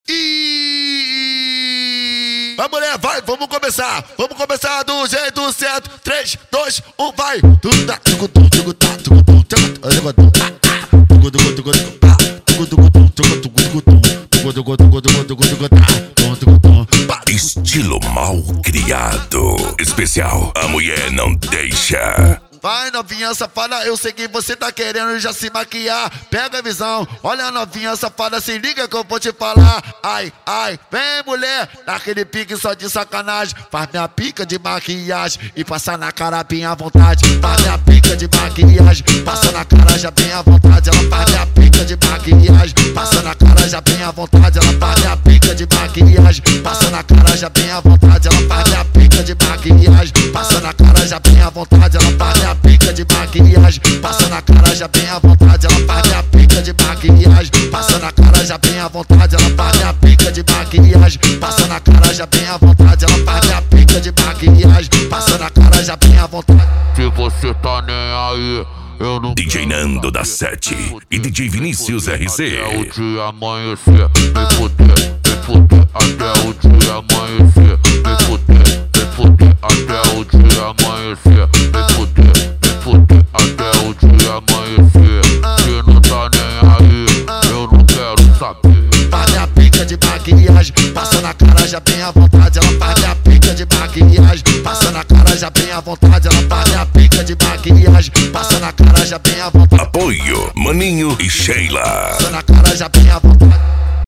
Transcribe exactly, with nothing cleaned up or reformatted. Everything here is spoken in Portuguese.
E... Vai, mulher, vai, vamos começar. Vamos começar do jeito certo. três, dois, um, vai. Estilo mal criado. Especial, a mulher não deixa. Vai, novinha safada, eu sei que você tá querendo já se maquiar. Pega a visão, olha a novinha safada, se liga que eu vou te falar. Ai, ai, vem mulher, naquele pique só de sacanagem. Faz minha pica de maquiagem e passa na cara bem à vontade. Faz minha pica de maquiagem, passa na cara já bem à vontade. Ela faz minha pica de maquiagem, passa na cara já bem à vontade. Ela faz minha pica de maquiagem, passa na cara já bem à vontade. Ela faz minha pica de maquiagem, passa na cara já bem à vontade. Ela faz minha pica de maquiagem, passa na cara já bem à vontade. Ela faz minha pica de maquiagem, passa na cara já bem à vontade. Ela faz minha pica de maquiagem, passa na cara já bem à vontade. Ela faz minha pica de maquiagem, passa na cara já bem à vontade. Se você tá nem aí, eu não D J Nando da sete e D J Vinícius R C. Até o dia amanhecer, me fuder, me fuder, até o dia amanhecer, me fuder, me fuder, até o dia amanhecer, me fuder, me fuder, até o dia amanhecer. Se não tá nem aí, eu não quero saber. Faz minha pica de maquiagem, passa na cara já bem à vontade. Ela faz minha pica de maquiagem, passa na cara já bem à vontade. Ela faz minha pica de maquiagem, passa na cara já bem à vontade. Apoio Maninho e Sheila. Passa na cara já bem à vontade.